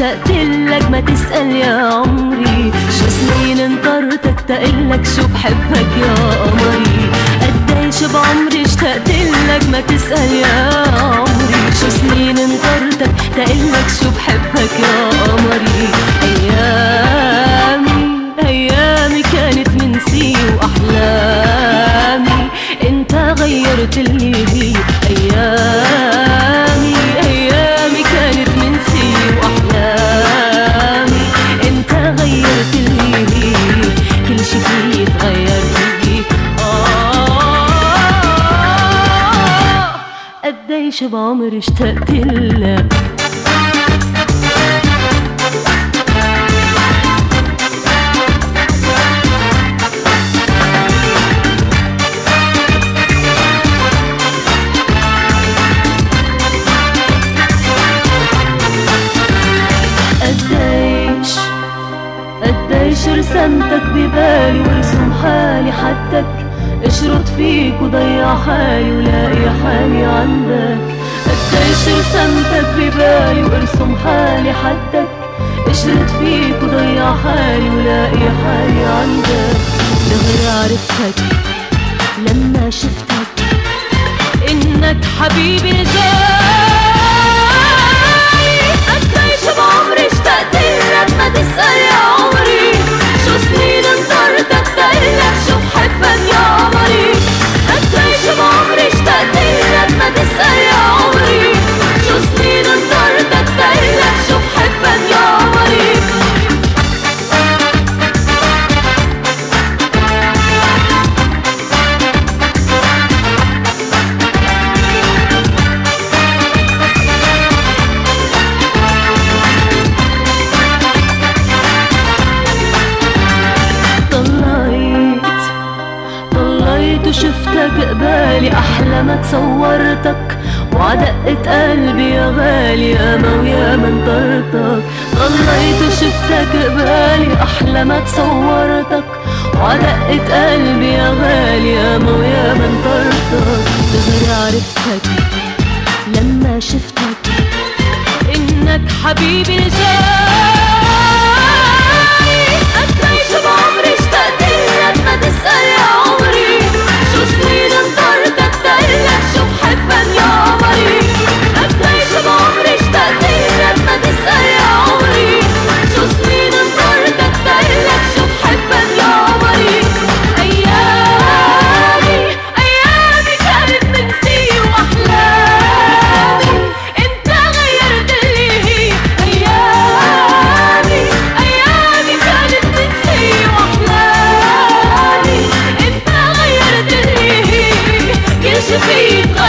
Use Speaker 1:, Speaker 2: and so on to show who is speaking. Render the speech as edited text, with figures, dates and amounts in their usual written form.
Speaker 1: اشتقتلك ما تسأل يا عمري، شو سنين انطرتك تقلك شو بحبك يا قمري. قديش بعمري اشتقتلك ما تسأل يا عمري، شو سنين انطرتك تقلك شو بحبك يا قمري. أيامي كانت منسي وأحلامي انت غيرت اللي هي. أيامي كانت منسي وأحلامي انت غيرت اللي هي. كل شي فيه يتغير فيه. قديش بعمري اشتقتلك. قديش رسمتك ببالي ورسم حالي حدك، اشرد فيك وضيع حالي ولاقي حالي عندك. قديش رسمتك ببالي وارسم حالي حدك، اشرد فيك وضيع حالي ولاقي حالي عندك. دغري عرفتك لما شفتك انك حبيبي الجاي. قديش بعمري اشتقتلك ما تسأل يا عمري، شو سنين انطرتك تقلك شو بحبك يا قمري. قديش بعمري اشتقتلك ما تسأل يا عمري، شو سنين انطرتك تقلك شو بحبك يا قمري. وشفتك قبالي أحلى ما تصورتك، وعدقت قلبي يا غالي ياما وياما انطرتك. ضليت وشفتك قبالي أحلى ما تصورتك، وعدقت قلبي يا غالي ياما وياما انطرتك. دغري عرفتك لما شفتك إنك حبيبي الجاي. قديش بعمري اشتقتلك ما تسأل يا عمري، شو سنين انطرتك تقلك شو بحبك يا قمري. قديش بعمري اشتقتلك ما تسأل يا عمري، شو سنين انطرتك تقلك شو بحبك يا قمري. أيامي كانت منسي وأحلامي انت غيرت اللي هي. أيامي كانت منسي وأحلامي انت غيرت اللي هي. كل شي فيه